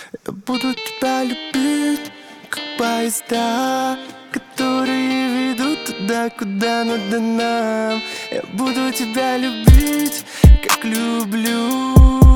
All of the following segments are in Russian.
Я буду тебя любить, как поезда, которые ведут туда, куда надо нам. Я буду тебя любить, как люблю.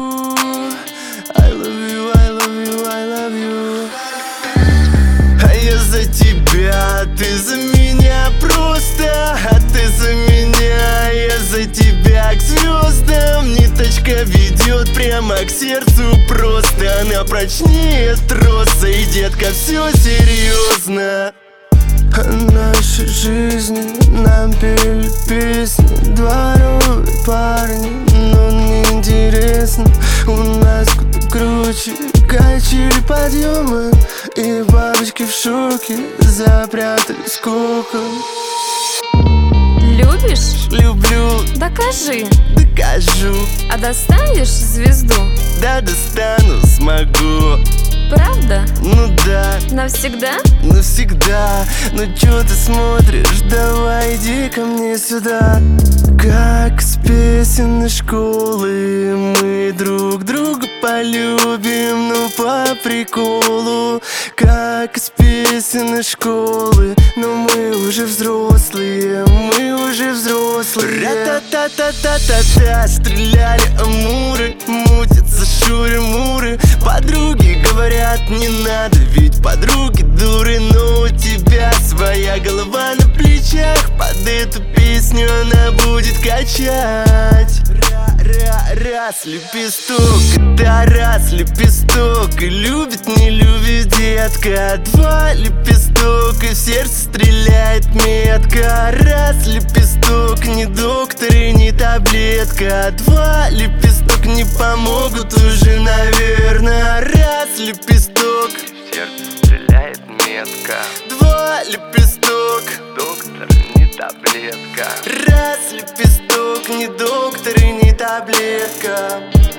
I love you, I love you, I love you. А я за тебя, ты за меня просто. А ты за меня, я за тебя к звездам. Ниточка ведет прямо к сердцу просто. Она прочнее троса, и, детка, все серьезно. О нашей жизни нам пели песни дворовые парни, но неинтересно. У нас куда круче качели подъемы, и бабочки в шоке запрятались в кокон. Любишь? Люблю, Докажи. докажу. А достанешь звезду? Да, достану, смогу. Правда? Ну да, Навсегда? навсегда. Ну чё ты смотришь? Давай иди ко мне сюда. Как с песен из школы мы друг друга полюбим, ну по приколу. Как из песен из школы, но мы уже взрослые, мы уже взрослые. Ра-та-та-та-та-та-та, стреляли амуры, мутятся шуры-муры. Подруги говорят, не надо, ведь подруги дуры. Но у тебя своя голова на плечах, под эту песню она будет качать. Раз лепесток, да раз лепесток, и любит, не любит детка. Два лепесток, и в сердце стреляет метка. Раз лепесток, не доктор и не таблетка. Два лепесток не помогут уже, наверное. Раз лепесток, В сердце стреляет метка. два лепесток, Доктор, не таблетка. раз лепесток, не доктор и не таблетка.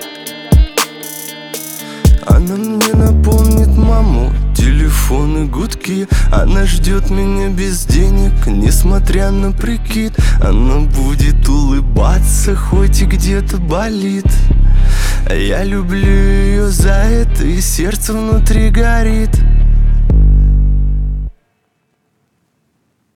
Она мне напомнит маму, телефоны, гудки. Она ждет меня без денег, несмотря на прикид. Она будет улыбаться, хоть и где-то болит. Я люблю ее за это, и сердце внутри горит.